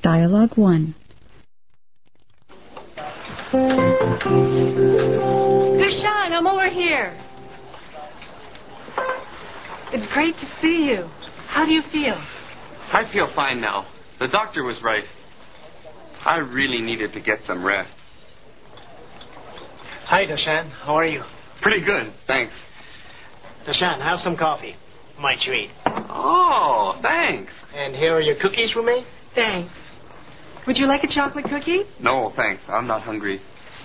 Dialogue 1. Dashan, I'm over here. It's great to see you. How do you feel? I feel fine now. The doctor was right. I really needed to get some rest. Hi, Dashan. How are you? Pretty good, thanks. Dashan, have some coffee. My treat. Oh, thanks. And here are your cookies, roommate. Thanks. Would you like a chocolate cookie? No, thanks. I'm not hungry.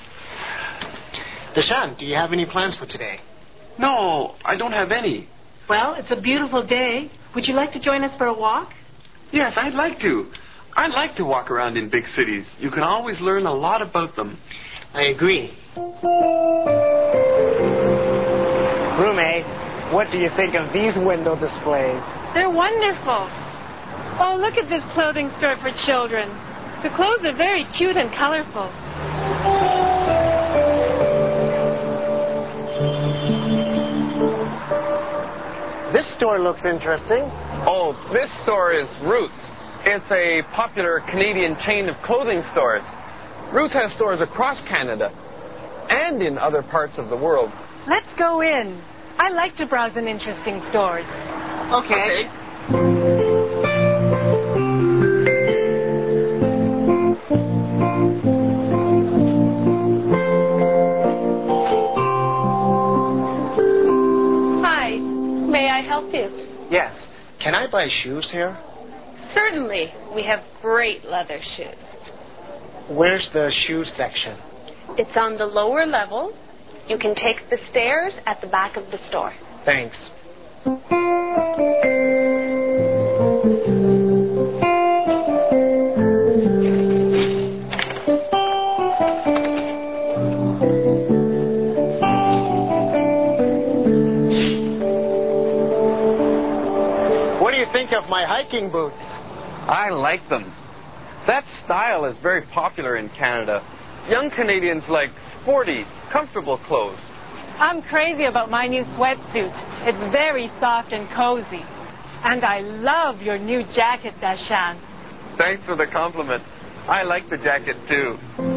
Dashan, do you have any plans for today? No, I don't have any. Well, it's a beautiful day. Would you like to join us for a walk? Yes, I'd like to. I like to walk around in big cities. You can always learn a lot about them. I agree. Roommate, what do you think of these window displays? They're wonderful. Oh, look at this clothing store for children. The clothes are very cute and colorful. This store looks interesting. Oh, this store is Roots. It's a popular Canadian chain of clothing stores. Roots has stores across Canada and in other parts of the world. Let's go in. I like to browse in interesting stores. Okay. Hi. May I help you? Yes. Can I buy shoes here? Certainly. We have great leather shoes. Where's the shoe section? It's on the lower level. You can take the stairs at the back of the store. Thanks. What do you think of my hiking boots? I like them. That style is very popular in Canada. Young Canadians like sporty, comfortable clothes. I'm crazy about my new sweatsuit. It's very soft and cozy. And I love your new jacket, Dashan. Thanks for the compliment. I like the jacket too.